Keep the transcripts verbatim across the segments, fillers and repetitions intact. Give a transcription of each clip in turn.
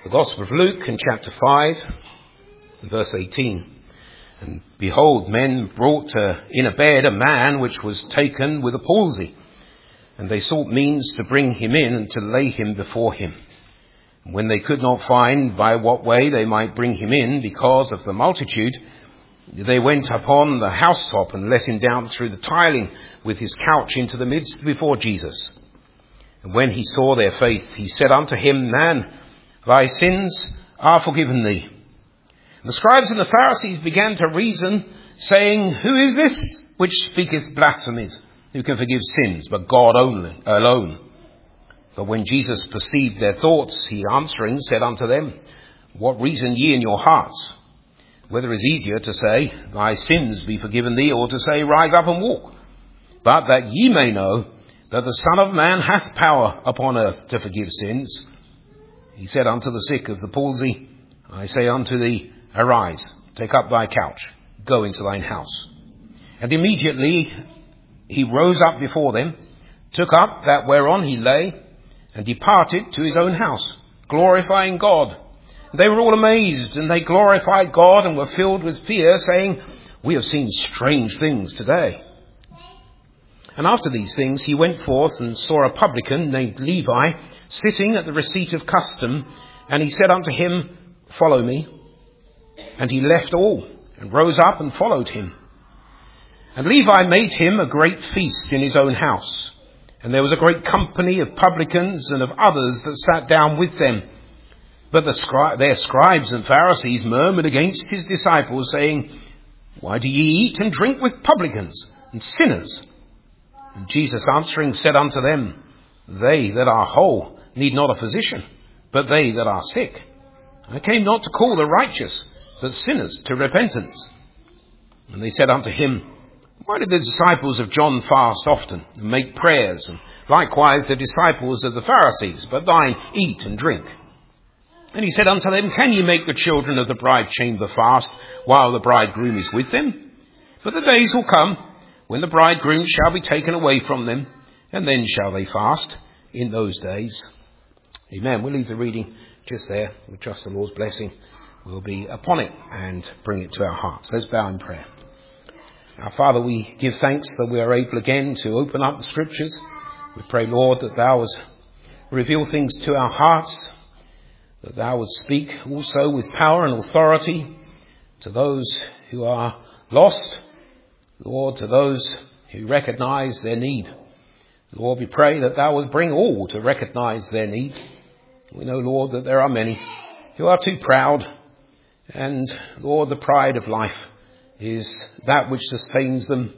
The Gospel of Luke in chapter five, verse eighteen. And behold, men brought uh, in a bed a man which was taken with a palsy. And they sought means to bring him in and to lay him before him. And when they could not find by what way they might bring him in because of the multitude, they went upon the housetop and let him down through the tiling with his couch into the midst before Jesus. And when he saw their faith, he said unto him, Man, thy sins are forgiven thee. And the scribes and the Pharisees began to reason, saying, Who is this which speaketh blasphemies? Who can forgive sins but God only alone? But when Jesus perceived their thoughts, he answering said unto them, What reason ye in your hearts? Whether it is easier to say, Thy sins be forgiven thee, or to say, Rise up and walk. But that ye may know that the Son of Man hath power upon earth to forgive sins. He said unto the sick of the palsy, I say unto thee, Arise, take up thy couch, go into thine house. And immediately he rose up before them, took up that whereon he lay, and departed to his own house, glorifying God. They were all amazed, and they glorified God and were filled with fear, saying, We have seen strange things today. And after these things he went forth and saw a publican named Levi sitting at the receipt of custom, and he said unto him, Follow me. And he left all, and rose up and followed him. And Levi made him a great feast in his own house. And there was a great company of publicans and of others that sat down with them. But the scri- their scribes and Pharisees murmured against his disciples, saying, Why do ye eat and drink with publicans and sinners? And Jesus answering said unto them, They that are whole need not a physician, but they that are sick. I came not to call the righteous, but sinners to repentance. And they said unto him, Why did the disciples of John fast often, and make prayers, and likewise the disciples of the Pharisees, but thine eat and drink? And he said unto them, Can ye make the children of the bride chamber fast, while the bridegroom is with them? But the days will come, when the bridegroom shall be taken away from them, and then shall they fast in those days. Amen. We'll leave the reading just there. We trust the Lord's blessing will be upon it and bring it to our hearts. Let's bow in prayer. Our Father, we give thanks that we are able again to open up the Scriptures. We pray, Lord, that Thou would reveal things to our hearts, that Thou would speak also with power and authority to those who are lost, Lord, to those who recognise their need. Lord, we pray that Thou would bring all to recognise their need. We know, Lord, that there are many who are too proud, and, Lord, the pride of life is that which sustains them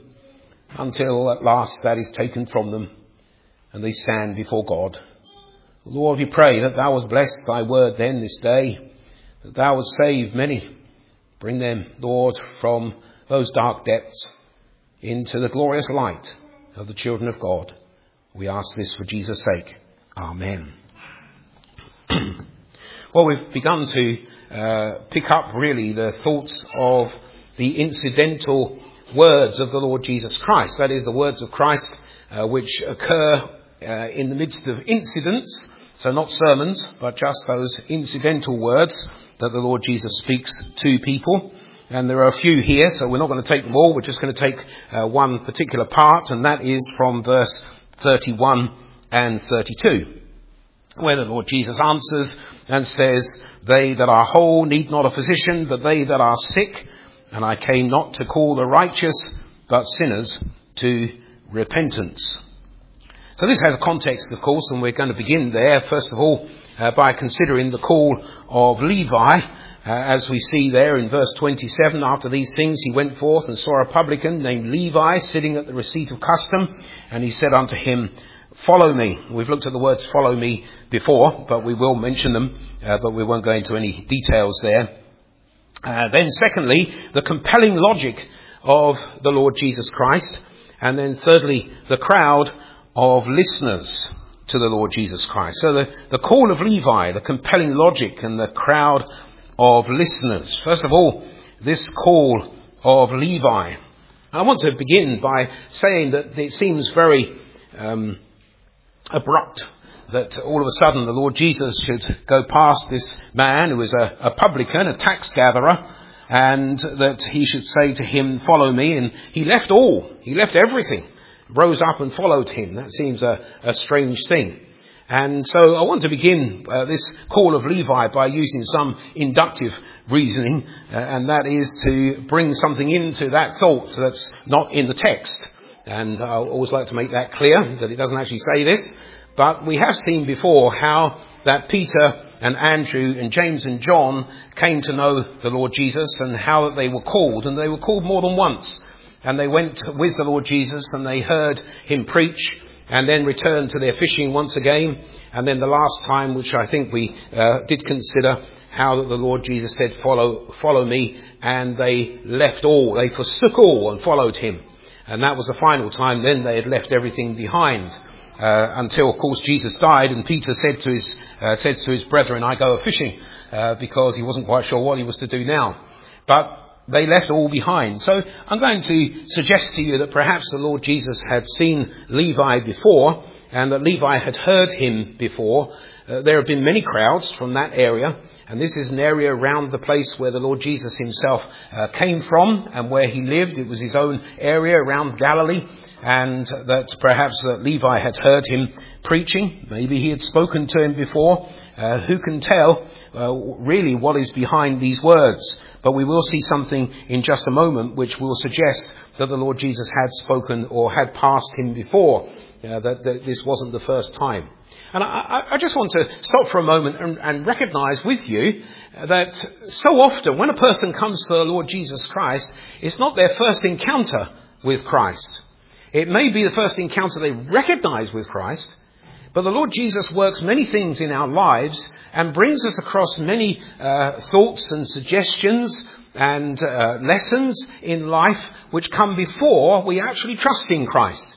until at last that is taken from them and they stand before God. Lord, we pray that Thou would bless Thy word then this day, that Thou would save many, bring them, Lord, from those dark depths into the glorious light of the children of God. We ask this for Jesus' sake. Amen. Well, we've begun to uh, pick up really the thoughts of the incidental words of the Lord Jesus Christ. That is, the words of Christ uh, which occur uh, in the midst of incidents. So not sermons, but just those incidental words that the Lord Jesus speaks to people. And there are a few here, so we're not going to take them all. We're just going to take uh, one particular part, and that is from verse thirty-one and thirty-two, where the Lord Jesus answers and says, They that are whole need not a physician, but they that are sick. And I came not to call the righteous, but sinners to repentance. So this has a context, of course, and we're going to begin there, first of all, uh, by considering the call of Levi. Uh, as we see there in verse twenty-seven, after these things he went forth and saw a publican named Levi sitting at the receipt of custom, and he said unto him, Follow me. We've looked at the words follow me before, but we will mention them, uh, but we won't go into any details there. Uh, then secondly, the compelling logic of the Lord Jesus Christ, and then thirdly, the crowd of listeners to the Lord Jesus Christ. So the, the call of Levi, the compelling logic, and the crowd of listeners. First of all, this call of Levi. And I want to begin by saying that it seems very um, abrupt that all of a sudden the Lord Jesus should go past this man who was a, a publican, a tax gatherer, and that he should say to him, "Follow me." And he left all. He left everything, rose up and followed him. That seems a, a strange thing. And so I want to begin uh, this call of Levi by using some inductive reasoning, uh, and that is to bring something into that thought that's not in the text. And I always like to make that clear, that it doesn't actually say this. But we have seen before how that Peter and Andrew and James and John came to know the Lord Jesus, and how that they were called, and they were called more than once. And they went with the Lord Jesus and they heard him preach, and then returned to their fishing once again. And then the last time, which I think we uh, did consider, how that the Lord Jesus said, follow, follow me. And they left all, they forsook all and followed him. And that was the final time. Then they had left everything behind. Uh, until, of course, Jesus died, and Peter said to his, uh, said to his brethren, "I go a-fishing," uh, because he wasn't quite sure what he was to do now. But they left all behind. So I'm going to suggest to you that perhaps the Lord Jesus had seen Levi before, and that Levi had heard him before. Uh, there have been many crowds from that area, and this is an area around the place where the Lord Jesus himself uh, came from and where he lived. It was his own area around Galilee, and that perhaps uh, Levi had heard him preaching. Maybe he had spoken to him before. Uh, who can tell uh, really what is behind these words? But we will see something in just a moment which will suggest that the Lord Jesus had spoken or had passed him before, uh, that, that this wasn't the first time. And I, I just want to stop for a moment and, and recognise with you that so often when a person comes to the Lord Jesus Christ, it's not their first encounter with Christ. It may be the first encounter they recognise with Christ, but the Lord Jesus works many things in our lives and brings us across many uh, thoughts and suggestions and uh, lessons in life which come before we actually trust in Christ.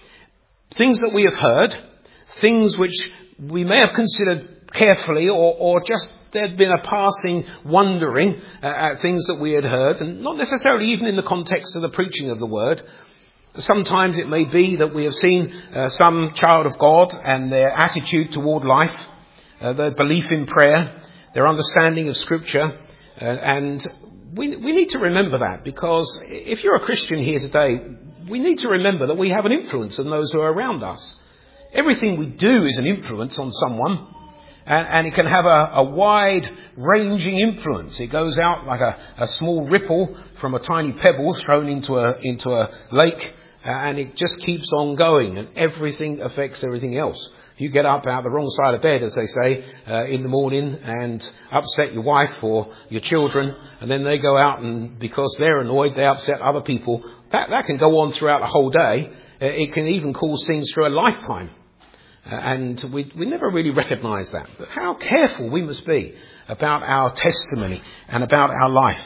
Things that we have heard, things which we may have considered carefully, or, or just there'd been a passing wondering uh, at things that we had heard, and not necessarily even in the context of the preaching of the word. Sometimes it may be that we have seen uh, some child of God and their attitude toward life, uh, their belief in prayer, their understanding of Scripture, uh, and we, we need to remember that, because if you're a Christian here today, we need to remember that we have an influence on those who are around us. Everything we do is an influence on someone, and, and it can have a, a wide-ranging influence. It goes out like a, a small ripple from a tiny pebble thrown into a into a lake, and it just keeps on going, and everything affects everything else. If you get up out the wrong side of bed, as they say, uh, in the morning and upset your wife or your children, and then they go out and because they're annoyed, they upset other people, that, that can go on throughout the whole day. Uh, it can even cause things through a lifetime. Uh, and we, we never really recognise that. But how careful we must be about our testimony and about our life.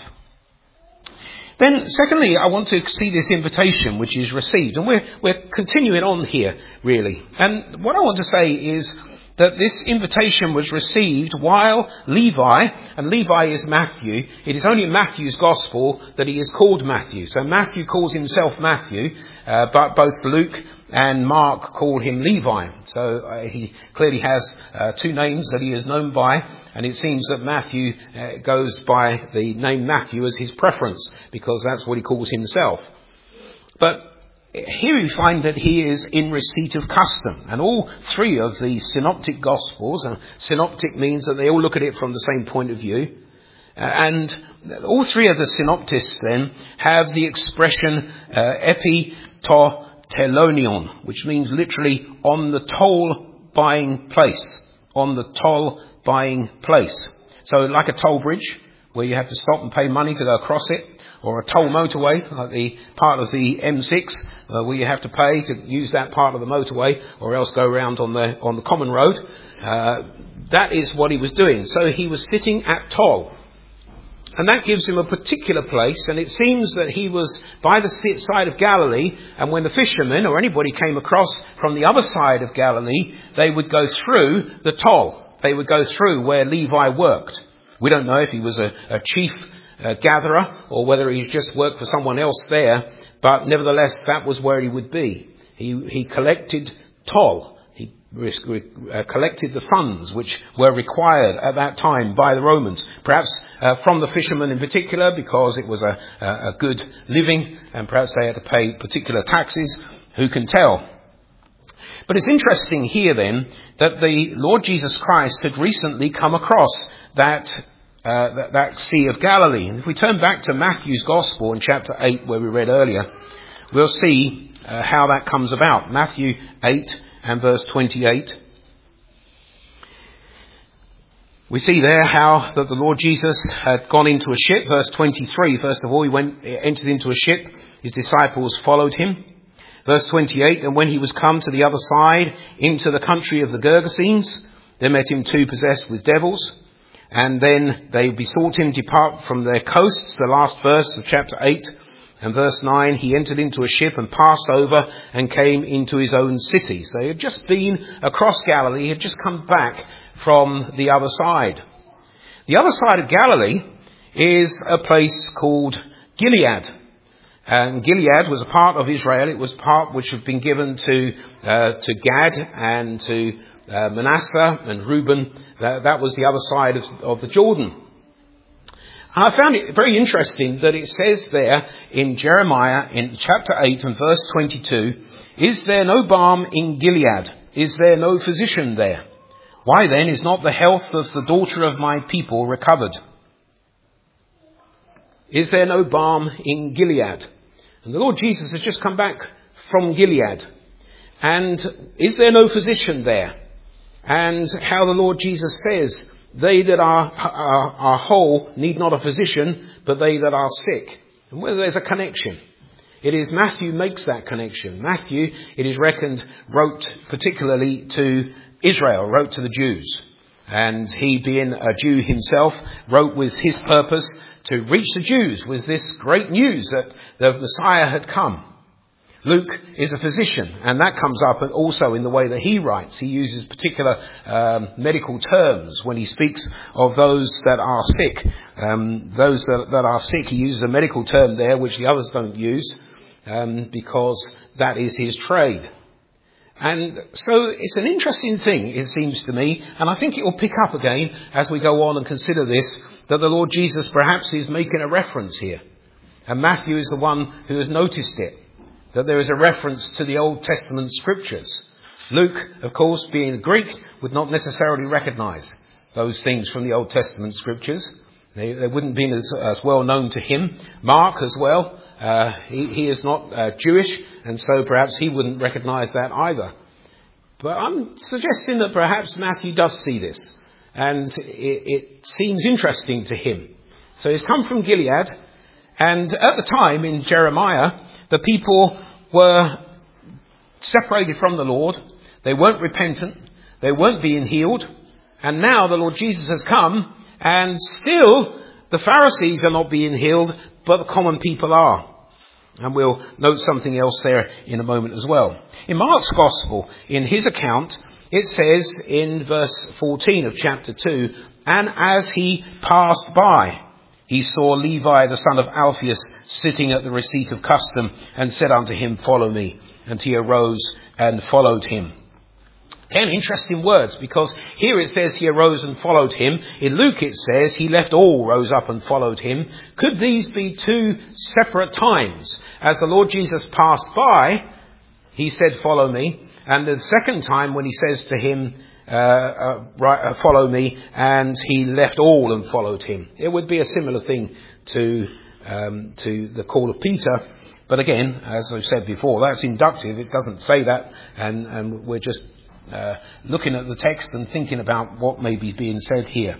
Then, secondly, I want to see this invitation which is received. And we're, we're continuing on here, really. And what I want to say is that this invitation was received while Levi, and Levi is Matthew, it is only in Matthew's Gospel that he is called Matthew. So Matthew calls himself Matthew, uh, but both Luke and Mark call him Levi. So uh, he clearly has uh, two names that he is known by, and it seems that Matthew uh, goes by the name Matthew as his preference, because that's what he calls himself. But here we find that he is in receipt of custom. And all three of the synoptic gospels, and synoptic means that they all look at it from the same point of view, uh, and all three of the synoptists then have the expression uh, epitotelonion, which means literally on the toll buying place. On the toll buying place. So like a toll bridge, where you have to stop and pay money to go across it, or a toll motorway, like the part of the M six, uh, where you have to pay to use that part of the motorway, or else go around on the on the common road. Uh, that is what he was doing. So he was sitting at toll. And that gives him a particular place, and it seems that he was by the side of Galilee, and when the fishermen or anybody came across from the other side of Galilee, they would go through the toll. They would go through where Levi worked. We don't know if he was a, a chief uh, gatherer or whether he just worked for someone else there, but nevertheless that was where he would be. He, he collected toll. He uh, collected the funds which were required at that time by the Romans. Perhaps uh, from the fishermen in particular, because it was a, a good living, and perhaps they had to pay particular taxes. Who can tell? But it's interesting here then that the Lord Jesus Christ had recently come across that uh, that, that Sea of Galilee. And if we turn back to Matthew's Gospel in chapter eight, where we read earlier, we'll see uh, how that comes about. Matthew eight and verse twenty-eight. We see there how that the Lord Jesus had gone into a ship. Verse twenty-three, first of all, he went entered into a ship. His disciples followed him. Verse twenty-eight, and when he was come to the other side, into the country of the Gergesenes, there met him two possessed with devils. And then they besought him to depart from their coasts. The last verse of chapter eight and verse nine, he entered into a ship and passed over and came into his own city. So he had just been across Galilee. He had just come back from the other side. The other side of Galilee is a place called Gilead. And Gilead was a part of Israel. It was part which had been given to uh, to Gad and to uh, Manasseh and Reuben. That, that was the other side of, of the Jordan. And I found it very interesting that it says there in Jeremiah in chapter eight and verse twenty-two, is there no balm in Gilead? Is there no physician there? Why then is not the health of the daughter of my people recovered? Is there no balm in Gilead? And the Lord Jesus has just come back from Gilead. And is there no physician there? And how the Lord Jesus says, they that are, are, are whole need not a physician, but they that are sick. And whether there's a connection. It is Matthew makes that connection. Matthew, it is reckoned, wrote particularly to Israel, wrote to the Jews. And he, being a Jew himself, wrote with his purpose to reach the Jews with this great news that the Messiah had come. Luke is a physician, and that comes up also in the way that he writes. He uses particular um, medical terms when he speaks of those that are sick. Um, those that, that are sick, he uses a medical term there which the others don't use, um, because that is his trade. And so it's an interesting thing, it seems to me, and I think it will pick up again as we go on and consider this, that the Lord Jesus perhaps is making a reference here. And Matthew is the one who has noticed it, that there is a reference to the Old Testament scriptures. Luke, of course, being Greek, would not necessarily recognise those things from the Old Testament scriptures. They, they wouldn't be as, as well known to him. Mark as well. Uh, he, he is not uh, Jewish, and so perhaps he wouldn't recognise that either. But I'm suggesting that perhaps Matthew does see this, and it, it seems interesting to him. So he's come from Gilead, and at the time in Jeremiah, the people were separated from the Lord. They weren't repentant. They weren't being healed. And now the Lord Jesus has come, and still the Pharisees are not being healed, but the common people are. And we'll note something else there in a moment as well. In Mark's Gospel, in his account, it says in verse fourteen of chapter two, and as he passed by, he saw Levi the son of Alphaeus sitting at the receipt of custom, and said unto him, follow me. And he arose and followed him. Again, interesting words, because here it says he arose and followed him. In Luke it says he left all, rose up and followed him. Could these be two separate times? As the Lord Jesus passed by, he said, follow me. And the second time when he says to him, uh, uh, right, uh, follow me, and he left all and followed him. It would be a similar thing to um, to the call of Peter. But again, as I've said before, that's inductive. It doesn't say that, and, and we're just Uh, looking at the text and thinking about what may be being said here.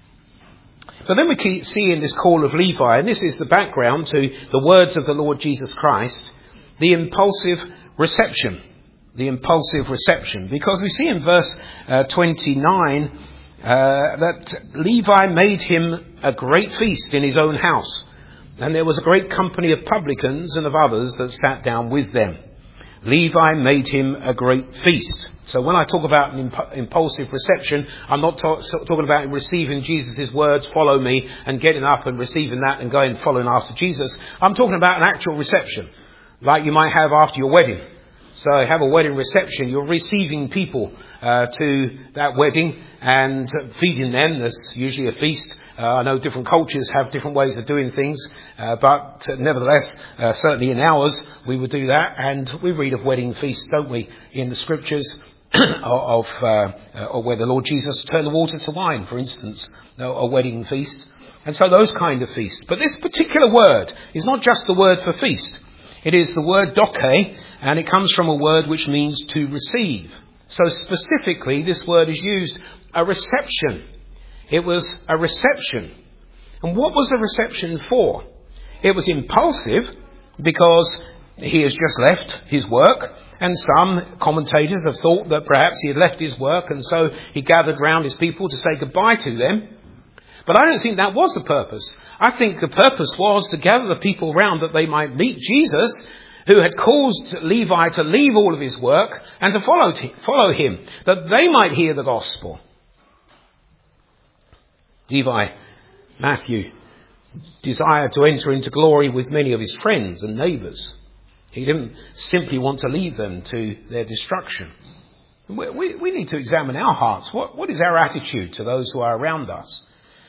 But then we keep seeing this call of Levi, and this is the background to the words of the Lord Jesus Christ, the impulsive reception, the impulsive reception, because we see in verse uh, twenty-nine uh, that Levi made him a great feast in his own house, and there was a great company of publicans and of others that sat down with them. Levi made him a great feast. So when I talk about an imp- impulsive reception, I'm not ta- talking about receiving Jesus' words, follow me, and getting up and receiving that and going following after Jesus. I'm talking about an actual reception, like you might have after your wedding. So have a wedding reception. You're receiving people uh, to that wedding and feeding them. There's usually a feast. Uh, I know different cultures have different ways of doing things, uh, but uh, nevertheless, uh, certainly in ours, we would do that. And we read of wedding feasts, don't we, in the scriptures, of uh, uh, where the Lord Jesus turned the water to wine, for instance, a wedding feast. And so those kind of feasts. But this particular word is not just the word for feast. It is the word doke, and it comes from a word which means to receive. So specifically, this word is used, a reception. It was a reception. And what was the reception for? It was impulsive because he has just left his work, and some commentators have thought that perhaps he had left his work and so he gathered round his people to say goodbye to them. But I don't think that was the purpose. I think the purpose was to gather the people round that they might meet Jesus, who had caused Levi to leave all of his work and to follow, t- follow him, that they might hear the gospel. Levi, Matthew, desired to enter into glory with many of his friends and neighbours. He didn't simply want to leave them to their destruction. We, we, we need to examine our hearts. What, what is our attitude to those who are around us?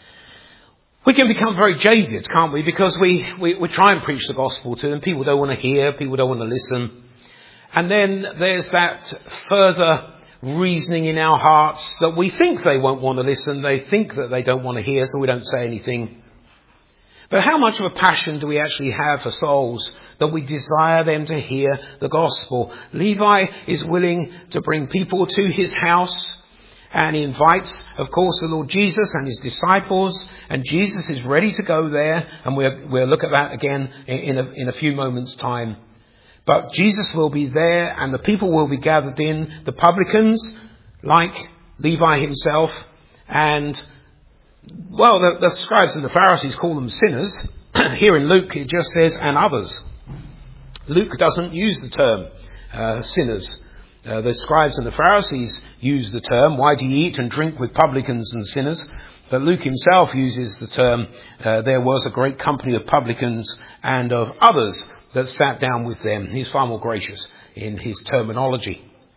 We can become very jaded, can't we? Because we, we, we try and preach the gospel to them. People don't want to hear. People don't want to listen. And then there's that further reasoning in our hearts that we think they won't want to listen. They think that they don't want to hear, so we don't say anything. But how much of a passion do we actually have for souls that we desire them to hear the gospel? Levi is willing to bring people to his house, and he invites, of course, the Lord Jesus and his disciples, and Jesus is ready to go there, and we'll, we'll look at that again in, in, a, in a few moments' time. But Jesus will be there, and the people will be gathered in, the publicans, like Levi himself, and well, the, the scribes and the Pharisees call them sinners. Here in Luke, it just says, and others. Luke doesn't use the term uh, sinners. Uh, the scribes and the Pharisees use the term, why do you eat and drink with publicans and sinners? But Luke himself uses the term, uh, there was a great company of publicans and of others that sat down with them. He's far more gracious in his terminology.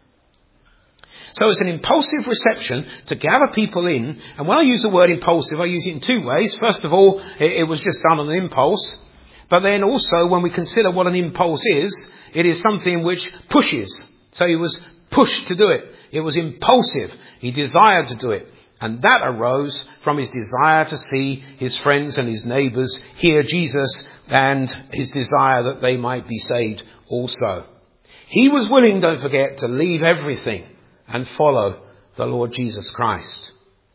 So it's an impulsive reception to gather people in. And when I use the word impulsive, I use it in two ways. First of all, it, it was just done on an impulse. But then also, when we consider what an impulse is, it is something which pushes. So he was pushed to do it. It was impulsive. He desired to do it. And that arose from his desire to see his friends and his neighbours hear Jesus, and his desire that they might be saved also. He was willing, don't forget, to leave everything and follow the Lord Jesus Christ.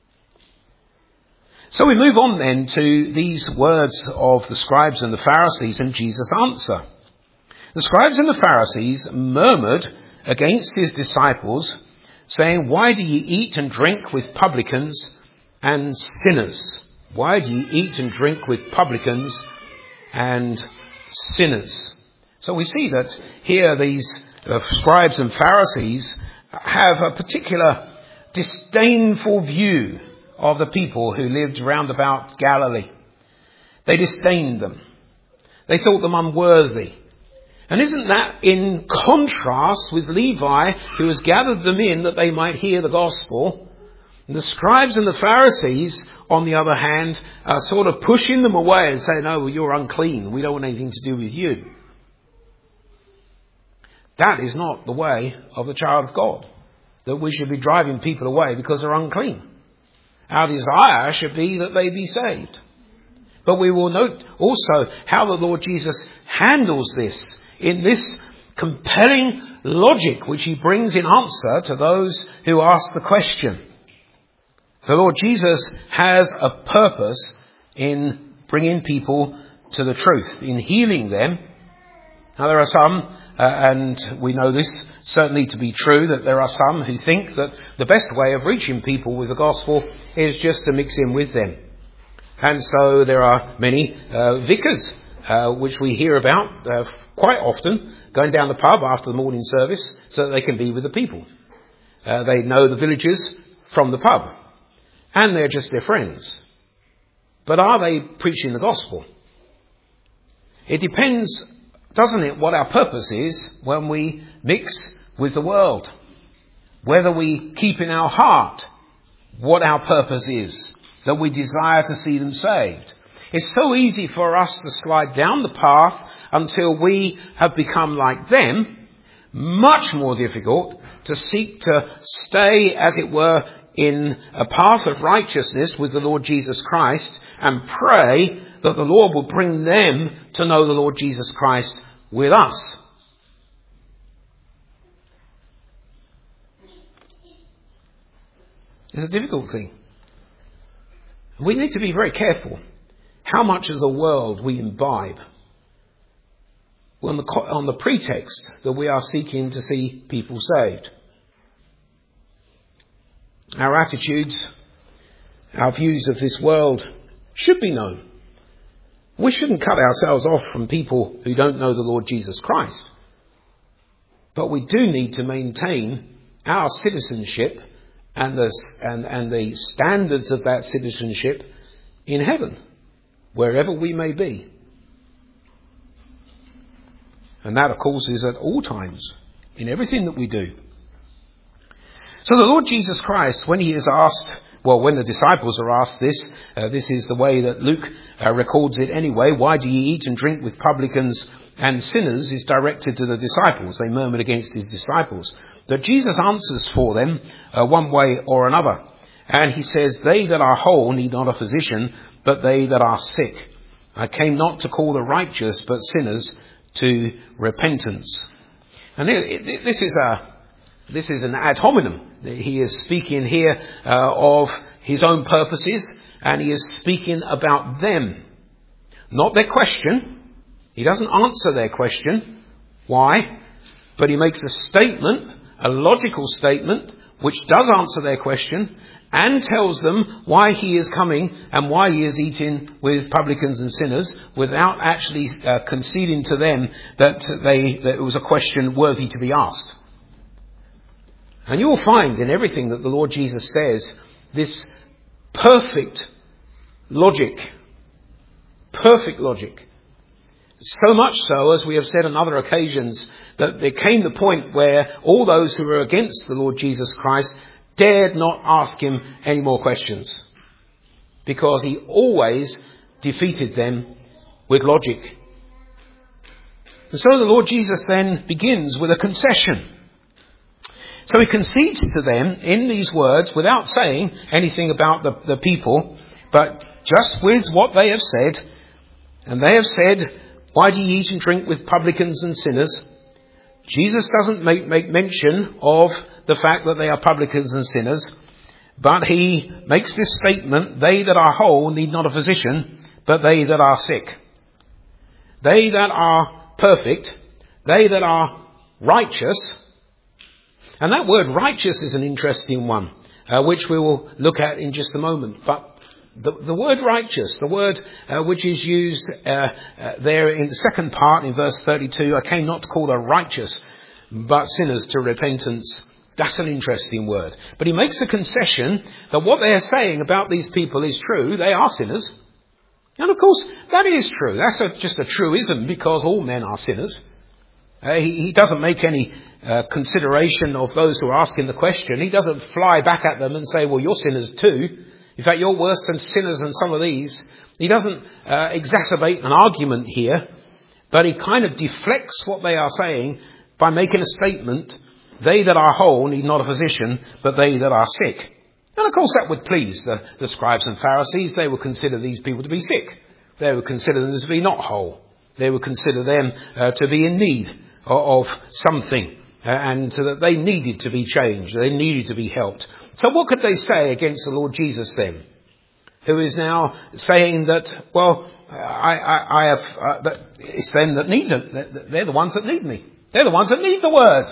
So we move on then to these words of the scribes and the Pharisees and Jesus' answer. The scribes and the Pharisees murmured against his disciples, saying, why do ye eat and drink with publicans and sinners? Why do ye eat and drink with publicans and sinners? So we see that here these uh, scribes and Pharisees have a particular disdainful view of the people who lived round about Galilee. They disdained them. They thought them unworthy. And isn't that in contrast with Levi, who has gathered them in that they might hear the gospel? And the scribes and the Pharisees, on the other hand, are sort of pushing them away and saying, no, well, you're unclean. We don't want anything to do with you. That is not the way of the child of God, that we should be driving people away because they're unclean. Our desire should be that they be saved. But we will note also how the Lord Jesus handles this in this compelling logic which he brings in answer to those who ask the question. The Lord Jesus has a purpose in bringing people to the truth, in healing them. Now there are some, uh, and we know this certainly to be true, that there are some who think that the best way of reaching people with the gospel is just to mix in with them. And so there are many uh, vicars, uh, which we hear about uh, quite often, going down the pub after the morning service so that they can be with the people. Uh, they know the villagers from the pub, and they're just their friends. But are they preaching the gospel? It depends doesn't it, what our purpose is when we mix with the world? Whether we keep in our heart what our purpose is, that we desire to see them saved. It's so easy for us to slide down the path until we have become like them. Much more difficult to seek to stay, as it were, in a path of righteousness with the Lord Jesus Christ and pray that the Lord will bring them to know the Lord Jesus Christ with us. It's a difficult thing. We need to be very careful how much of the world we imbibe on the, on the pretext that we are seeking to see people saved. Our attitudes, our views of this world should be known. We shouldn't cut ourselves off from people who don't know the Lord Jesus Christ. But we do need to maintain our citizenship and the, and, and the standards of that citizenship in heaven, wherever we may be. And that, of course, is at all times, in everything that we do. So the Lord Jesus Christ, when he is asked, well, when the disciples are asked this, uh, this is the way that Luke uh, records it anyway, why do ye eat and drink with publicans and sinners, is directed to the disciples. They murmured against his disciples. That Jesus answers for them uh, one way or another. And he says, they that are whole need not a physician, but they that are sick. I came not to call the righteous, but sinners to repentance. And it, it, this is a this is an ad hominem. He is speaking here uh, of his own purposes, and he is speaking about them, not their question. He doesn't answer their question. Why? But he makes a statement, a logical statement, which does answer their question and tells them why he is coming and why he is eating with publicans and sinners, without actually uh, conceding to them that they that it was a question worthy to be asked. And you will find in everything that the Lord Jesus says this perfect logic, perfect logic. So much so, as we have said on other occasions, that there came the point where all those who were against the Lord Jesus Christ dared not ask him any more questions, because he always defeated them with logic. And so the Lord Jesus then begins with a concession. So he concedes to them in these words without saying anything about the, the people, but just with what they have said. And they have said, why do you eat and drink with publicans and sinners? Jesus doesn't make, make mention of the fact that they are publicans and sinners, but he makes this statement, they that are whole need not a physician, but they that are sick. They that are perfect, they that are righteous. And that word righteous is an interesting one, uh, which we will look at in just a moment. But the, the word righteous, the word uh, which is used uh, uh, there in the second part in verse thirty-two, I came not to call the righteous, but sinners to repentance. That's an interesting word. But he makes a concession that what they are saying about these people is true. They are sinners. And of course, that is true. That's a, just a truism, because all men are sinners. Uh, he, he doesn't make any uh, consideration of those who are asking the question. He doesn't fly back at them and say, well, you're sinners too. In fact, you're worse than sinners than some of these. He doesn't uh, exacerbate an argument here, but he kind of deflects what they are saying by making a statement, they that are whole need not a physician, but they that are sick. And of course that would please the, the scribes and Pharisees. They would consider these people to be sick. They would consider them to be not whole. They would consider them uh, to be in need of, of something, uh, and so that they needed to be changed. They needed to be helped. So what could they say against the Lord Jesus then, who is now saying that, well, I, I, I have, uh, that it's them that need it. They're the ones that need me. They're the ones that need the word.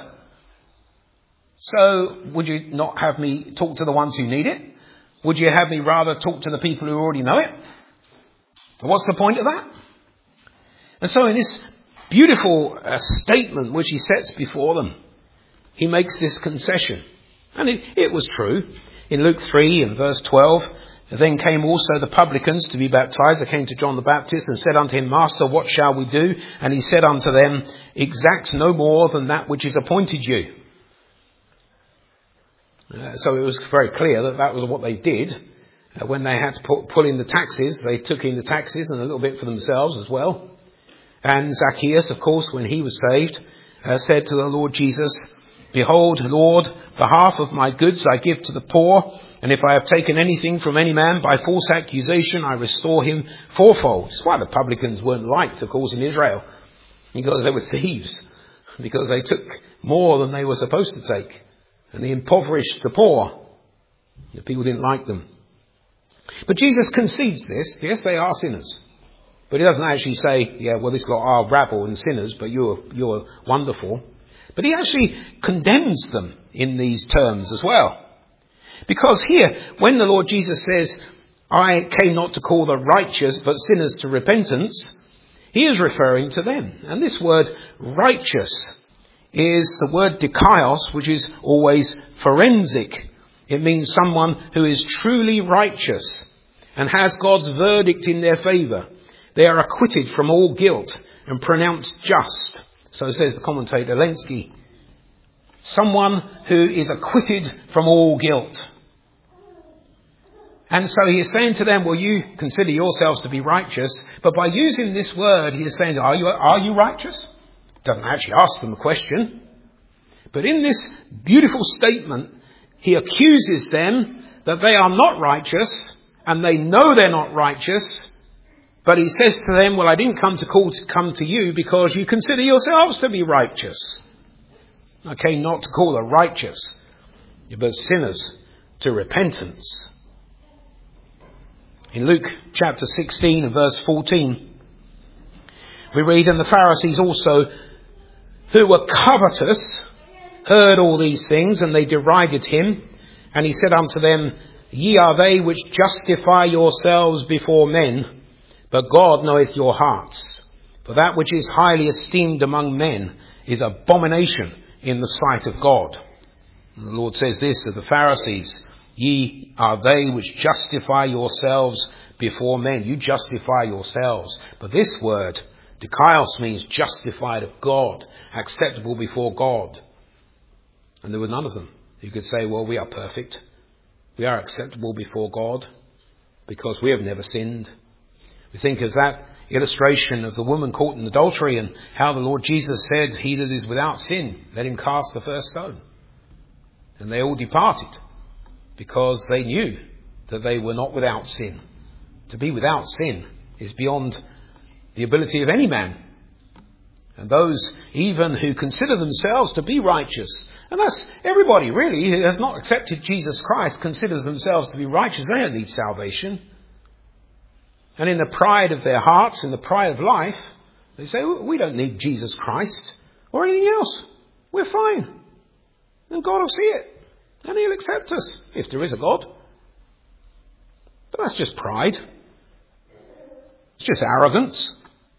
So would you not have me talk to the ones who need it? Would you have me rather talk to the people who already know it? What's the point of that? And so in this beautiful uh, statement which he sets before them, he makes this concession. And it, it was true. In Luke three and verse twelve, Then came also the publicans to be baptized. They came to John the Baptist and said unto him, Master, what shall we do? And he said unto them, Exact no more than that which is appointed you. Uh, so it was very clear that that was what they did. Uh, when they had to pu- pull in the taxes, they took in the taxes and a little bit for themselves as well. And Zacchaeus, of course, when he was saved, uh, said to the Lord Jesus, Behold, Lord, the half of my goods I give to the poor, and if I have taken anything from any man by false accusation, I restore him fourfold. That's why the publicans weren't liked, of course, in Israel, because they were thieves, because they took more than they were supposed to take, and they impoverished the poor. The people didn't like them. But Jesus concedes this. Yes, they are sinners. But he doesn't actually say, yeah, well, this lot are rabble and sinners, but you're, you're wonderful. But he actually condemns them in these terms as well. Because here, when the Lord Jesus says, I came not to call the righteous, but sinners to repentance, he is referring to them. And this word righteous is the word dikaios, which is always forensic. It means someone who is truly righteous and has God's verdict in their favour. They are acquitted from all guilt and pronounced just. So says the commentator Lenski. Someone who is acquitted from all guilt. And so he is saying to them, well, you consider yourselves to be righteous. But by using this word, he is saying, are you, are you righteous? Doesn't actually ask them a question. But in this beautiful statement, he accuses them that they are not righteous, and they know they're not righteous. But he says to them, well, I didn't come to call to come to you because you consider yourselves to be righteous. I came not to call the righteous, but sinners to repentance. In Luke chapter sixteen and verse fourteen, we read, And the Pharisees also, who were covetous, heard all these things, and they derided him. And he said unto them, Ye are they which justify yourselves before men, but God knoweth your hearts. For that which is highly esteemed among men is abomination in the sight of God. And the Lord says this of the Pharisees, Ye are they which justify yourselves before men. You justify yourselves. But this word, dikaios, means justified of God, acceptable before God. And there were none of them who could say, well, we are perfect. We are acceptable before God because we have never sinned. We think of that illustration of the woman caught in adultery and how the Lord Jesus said, He that is without sin, let him cast the first stone. And they all departed because they knew that they were not without sin. To be without sin is beyond the ability of any man. And those even who consider themselves to be righteous, and that's everybody really who has not accepted Jesus Christ considers themselves to be righteous. They don't need salvation. And in the pride of their hearts, in the pride of life, they say, we don't need Jesus Christ or anything else. We're fine. And God will see it. And he'll accept us, if there is a God. But that's just pride. It's just arrogance.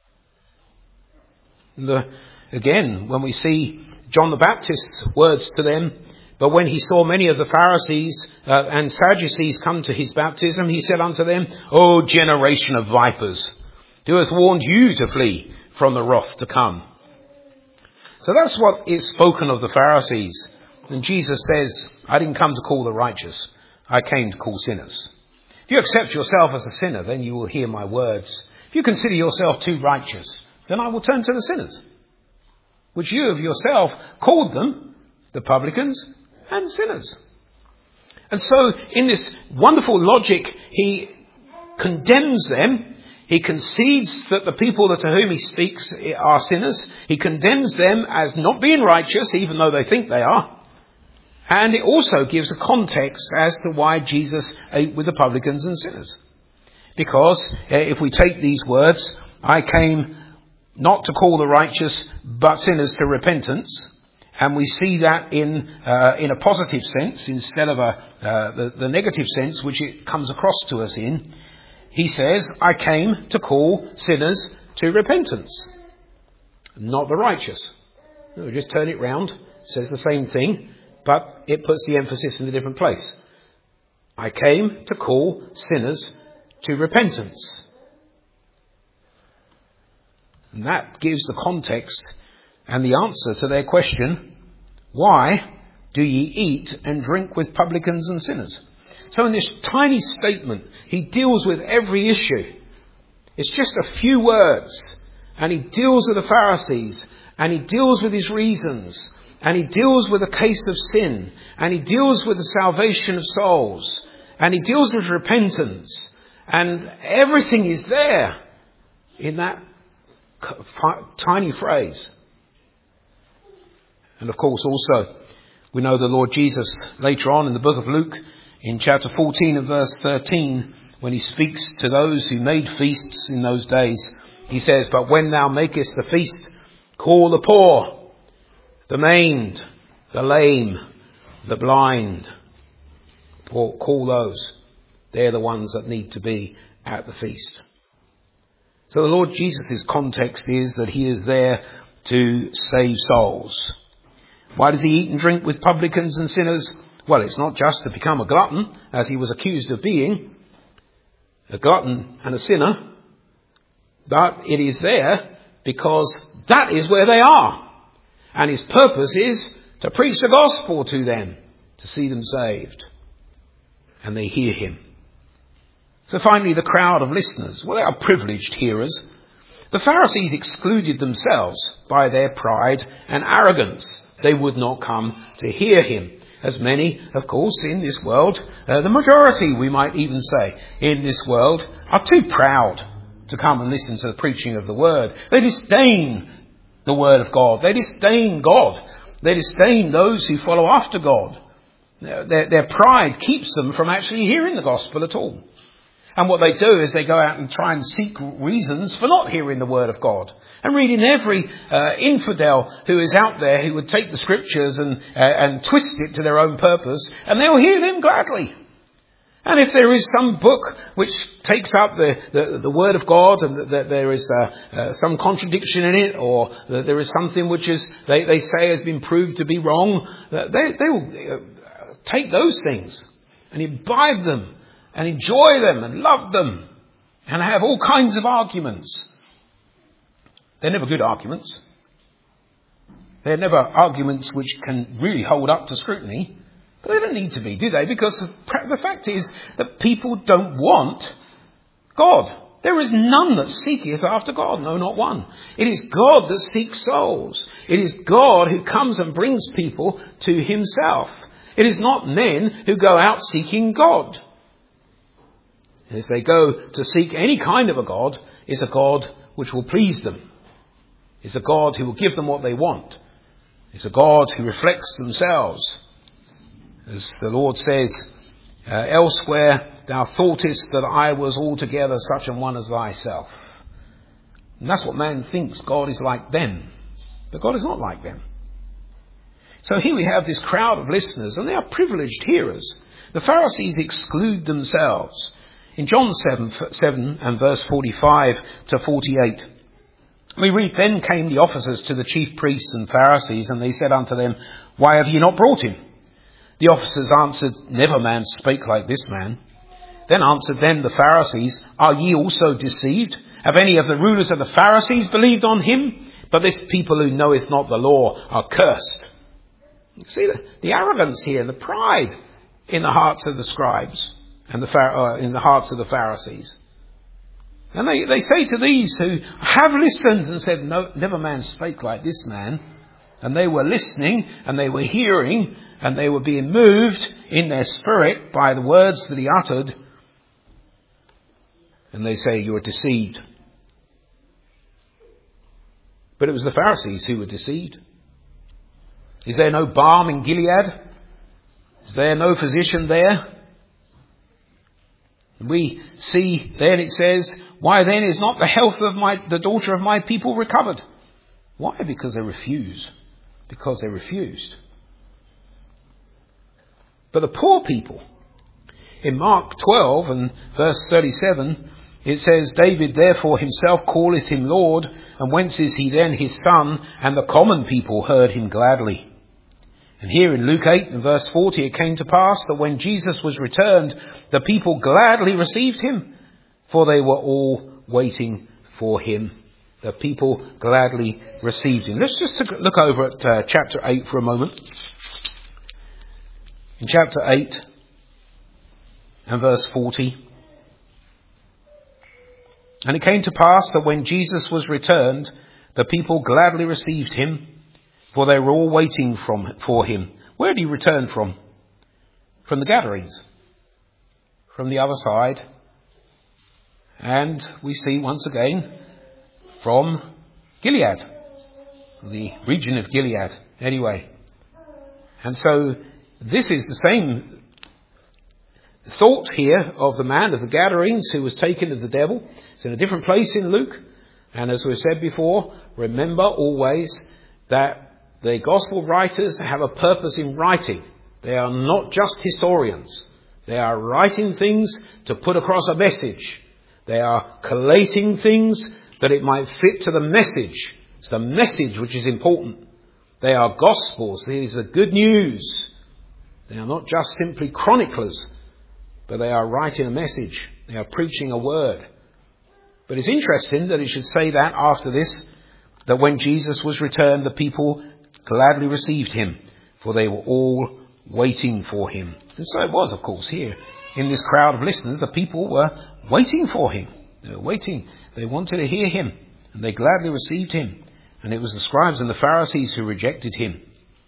And the, again, when we see John the Baptist's words to them, but when he saw many of the Pharisees uh, and Sadducees come to his baptism, he said unto them, O generation of vipers, who hath warned you to flee from the wrath to come? So that's what is spoken of the Pharisees. And Jesus says, I didn't come to call the righteous. I came to call sinners. If you accept yourself as a sinner, then you will hear my words. If you consider yourself too righteous, then I will turn to the sinners, which you of yourself called them, the publicans and sinners. And so in this wonderful logic, he condemns them. He concedes that the people to whom he speaks are sinners. He condemns them as not being righteous, even though they think they are. And it also gives a context as to why Jesus ate with the publicans and sinners. Because uh, if we take these words, I came not to call the righteous, but sinners to repentance. And we see that in uh, in a positive sense instead of a uh, the, the negative sense which it comes across to us in. He says, I came to call sinners to repentance, not the righteous. No, just turn it round. It says the same thing, but it puts the emphasis in a different place. I came to call sinners to repentance. And that gives the context and the answer to their question, why do ye eat and drink with publicans and sinners? So in this tiny statement, he deals with every issue. It's just a few words. And he deals with the Pharisees. And he deals with his reasons. And he deals with the case of sin. And he deals with the salvation of souls. And he deals with repentance. And everything is there in that tiny phrase. And of course also, we know the Lord Jesus later on in the book of Luke, in chapter fourteen and verse thirteen, when he speaks to those who made feasts in those days, he says, but when thou makest the feast, call the poor, the maimed, the lame, the blind. Call those. They're the ones that need to be at the feast. So the Lord Jesus' context is that he is there to save souls. Why does he eat and drink with publicans and sinners? Well, it's not just to become a glutton, as he was accused of being, a glutton and a sinner, but it is there because that is where they are. And his purpose is to preach the gospel to them, to see them saved. And they hear him. So finally, the crowd of listeners. Well, they are privileged hearers. The Pharisees excluded themselves by their pride and arrogance. They would not come to hear him. As many, of course, in this world, uh, the majority, we might even say, in this world, are too proud to come and listen to the preaching of the word. They disdain the word of God. They disdain God. They disdain those who follow after God. Their, their pride keeps them from actually hearing the gospel at all. And what they do is they go out and try and seek reasons for not hearing the word of God. And reading every uh, infidel who is out there who would take the scriptures and uh, and twist it to their own purpose, and they'll hear them gladly. And if there is some book which takes up the, the, the word of God and that, that there is uh, uh, some contradiction in it, or that there is something which is they, they say has been proved to be wrong, they, they will uh, take those things and imbibe them and enjoy them and love them and have all kinds of arguments. They're never good arguments. They're never arguments which can really hold up to scrutiny. But they don't need to be, do they? Because the fact is that people don't want God. There is none that seeketh after God. No, not one. It is God that seeks souls. It is God who comes and brings people to himself. It is not men who go out seeking God. And if they go to seek any kind of a God, it's a God which will please them. It's a God who will give them what they want. It's a God who reflects themselves. As the Lord says uh, elsewhere, thou thoughtest that I was altogether such an one as thyself. And that's what man thinks. God is like them. But God is not like them. So here we have this crowd of listeners, and they are privileged hearers. The Pharisees exclude themselves. In John seven, seven and verse forty-five to forty-eight, we read, then came the officers to the chief priests and Pharisees, and they said unto them, why have ye not brought him? The officers answered, never man spake like this man. Then answered them the Pharisees, are ye also deceived? Have any of the rulers of the Pharisees believed on him? But this people who knoweth not the law are cursed. You see the, the arrogance here, the pride in the hearts of the scribes and the uh, in the hearts of the Pharisees. And they, they say to these who have listened and said, no, never man spake like this man. And they were listening and they were hearing and they were being moved in their spirit by the words that he uttered. And they say, you are deceived. But it was the Pharisees who were deceived. Is there no balm in Gilead? Is there no physician there? We see then it says, why then is not the health of my, the daughter of my people recovered? Why? Because they refuse. Because they refused. But the poor people, in Mark twelve and verse thirty-seven, it says, David therefore himself calleth him Lord, and whence is he then his son? And the common people heard him gladly. And here in Luke eight and verse forty, it came to pass that when Jesus was returned, the people gladly received him, for they were all waiting for him. The people gladly received him. Let's just look over at uh, chapter eight for a moment. In chapter eight and verse forty, and it came to pass that when Jesus was returned, the people gladly received him, for they were all waiting from, for him. Where did he return from? From the Gadarenes, from the other side. And we see once again from Gilead, the region of Gilead, anyway. And so this is the same thought here of the man of the Gadarenes who was taken of the devil. It's in a different place in Luke. And as we've said before, remember always that the gospel writers have a purpose in writing. They are not just historians. They are writing things to put across a message. They are collating things that it might fit to the message. It's the message which is important. They are gospels. These are good news. They are not just simply chroniclers, but they are writing a message. They are preaching a word. But it's interesting that it should say that after this, that when Jesus was returned, the people gladly received him, for they were all waiting for him. And so it was, of course, here in this crowd of listeners, the people were waiting for him. They were waiting. They wanted to hear him, and they gladly received him. And it was the scribes and the Pharisees who rejected him.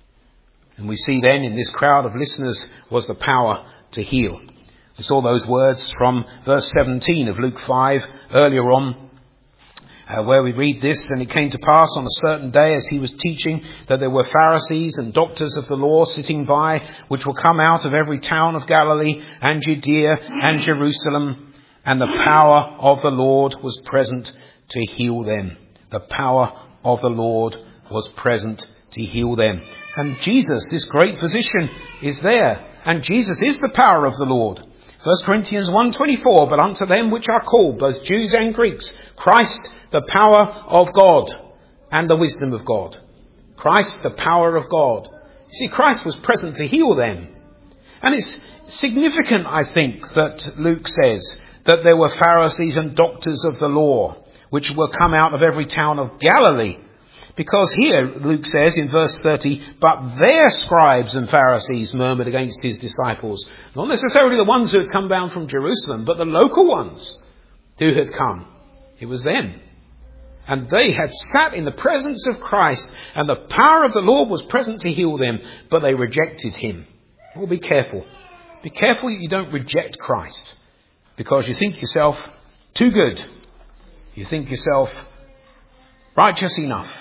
And we see then in this crowd of listeners was the power to heal. We saw those words from verse seventeen of Luke five earlier on, uh, where we read this, and it came to pass on a certain day as he was teaching that there were Pharisees and doctors of the law sitting by, which were come out of every town of Galilee and Judea and Jerusalem, and the power of the Lord was present to heal them. The power of the Lord was present to heal them. And Jesus, this great physician, is there. And Jesus is the power of the Lord. First Corinthians one twenty-four, but unto them which are called, both Jews and Greeks, Christ, the power of God and the wisdom of God. Christ, the power of God. You see, Christ was present to heal them. And it's significant, I think, that Luke says that there were Pharisees and doctors of the law, which were come out of every town of Galilee. Because here, Luke says in verse thirty, but their scribes and Pharisees murmured against his disciples. Not necessarily the ones who had come down from Jerusalem, but the local ones who had come. It was them. And they had sat in the presence of Christ, and the power of the Lord was present to heal them, but they rejected him. Well, be careful. Be careful that you don't reject Christ, because you think yourself too good. You think yourself righteous enough.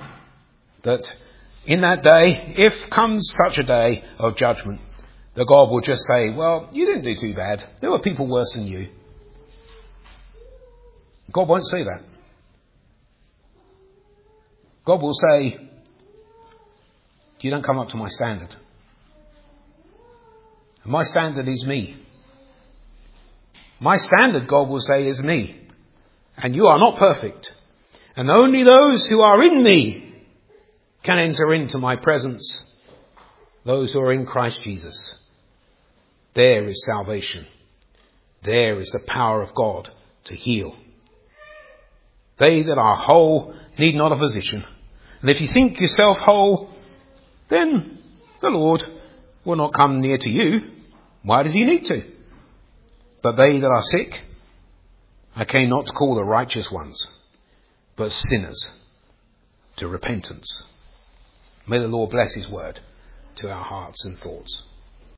That in that day, if comes such a day of judgment, that God will just say, well, you didn't do too bad. There were people worse than you. God won't say that. God will say, you don't come up to my standard. And my standard is me. My standard, God will say, is me. And you are not perfect. And only those who are in me can enter into my presence. Those who are in Christ Jesus. There is salvation. There is the power of God to heal. They that are whole need not a physician. And if you think yourself whole, then the Lord will not come near to you. Why does he need to? But they that are sick, I came not to call the righteous ones, but sinners to repentance. May the Lord bless his word to our hearts and thoughts.